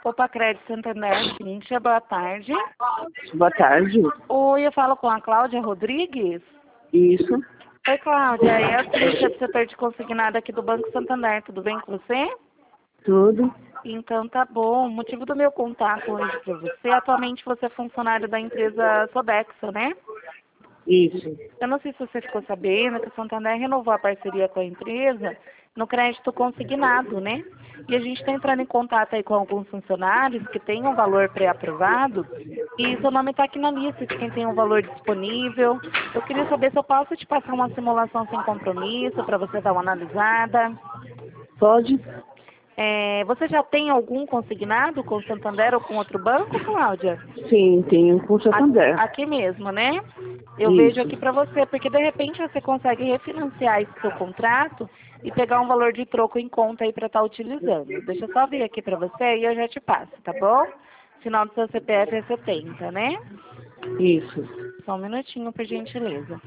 Opa, Crédito Santander, Cíntia, boa tarde. Boa tarde. Oi, eu falo com a Cláudia Rodrigues. Isso. Oi, Cláudia, é a Cíntia do setor de consignado aqui do Banco Santander, tudo bem com você? Tudo. Então tá bom, o motivo do meu contato hoje para você, atualmente você é funcionário da empresa Sodexo, né? Isso. Eu não sei se você ficou sabendo que o Santander renovou a parceria com a empresa no crédito consignado, né? E a gente está entrando em contato aí com alguns funcionários que têm um valor pré-aprovado e seu nome está aqui na lista de quem tem um valor disponível. Eu queria saber se eu posso te passar uma simulação sem compromisso para você dar uma analisada. Pode? Você já tem algum consignado com o Santander ou com outro banco, Cláudia? Sim, tenho com o Santander. Aqui mesmo, né? Eu Isso. vejo aqui para você, porque de repente você consegue refinanciar esse seu contrato e pegar um valor de troco em conta aí para estar utilizando. Deixa eu só ver aqui para você e eu já te passo, tá bom? Final do seu CPF é 70, né? Isso. Só um minutinho, por gentileza.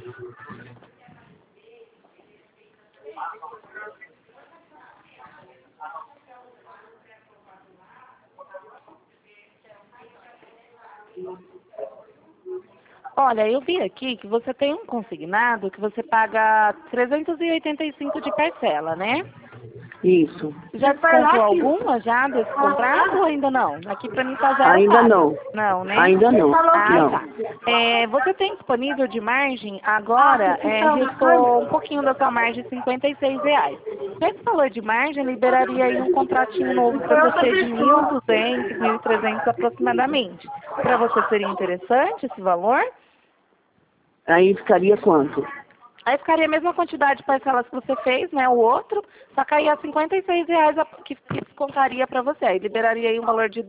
Olha, eu vi aqui que você tem um consignado que você paga 385 de parcela, né? Isso. Já descontou alguma já desse contrato ou ainda não? Aqui pra mim tá zero Ainda pago. não. Não, né? Ainda não. Ah, Não. tá. Você tem disponível de margem agora, restou um pouquinho da sua margem, R$ 56. Com esse valor de margem, liberaria aí um contratinho novo para você de 1.200, 1.300 aproximadamente. Para você seria interessante esse valor? Aí ficaria quanto? Aí ficaria a mesma quantidade de parcelas que você fez, né? O outro, só caía R$ 56 que descontaria para você. Aí liberaria aí um valor de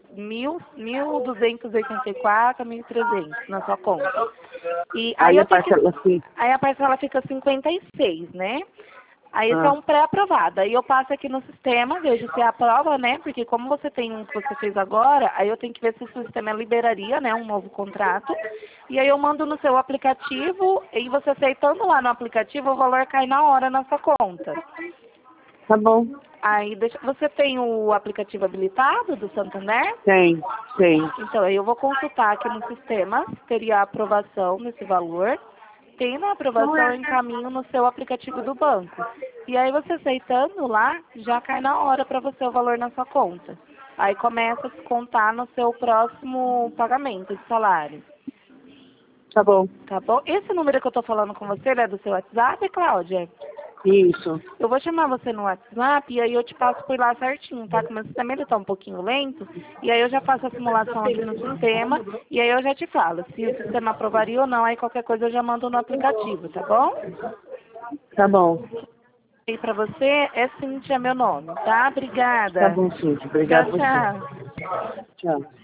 1.284, 1.300 na sua conta. E aí, Aí a parcela assim. aí a parcela fica 56, né? Aí isso é um pré-aprovado. Aí eu passo aqui no sistema, vejo se aprova, né? Porque como você tem um que você fez agora, aí eu tenho que ver se o sistema liberaria, né? Um novo contrato. E aí eu mando no seu aplicativo e você aceitando lá no aplicativo, o valor cai na hora na sua conta. Tá bom. Aí você tem o aplicativo habilitado do Santander? Tem. Então aí eu vou consultar aqui no sistema, se teria aprovação nesse valor. Tendo a aprovação, eu encaminho no seu aplicativo do banco. E aí você aceitando lá, já cai na hora para você o valor na sua conta. Aí começa a descontar no seu próximo pagamento de salário. Tá bom. Tá bom? Esse número que eu tô falando com você, ele é do seu WhatsApp, Cláudia? Isso. Eu vou chamar você no WhatsApp e aí eu te passo por lá certinho, tá? Que o meu sistema ele tá um pouquinho lento. E aí eu já faço a simulação aqui no sistema e aí eu já te falo se o sistema aprovaria ou não. Aí qualquer coisa eu já mando no aplicativo, tá bom? Tá bom. E pra você é Cíntia meu nome, tá? Tá Obrigada. bom, Cíntia. Tchau, Obrigado a você. tchau. Tchau.